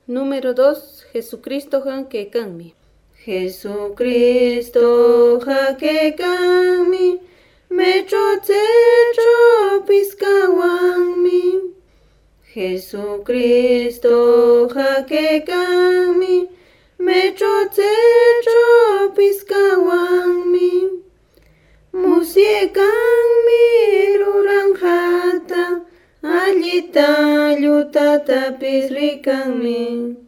Número 2. Jesucristo hakekanmi. Jesucristo hakekanmi. Mecho tsecho piskawanmi. Jesucristo hakekanmi. Mecho tsecho piskawanmi. Musiekanmi ruranjata. Allita llutata pisrikanmi.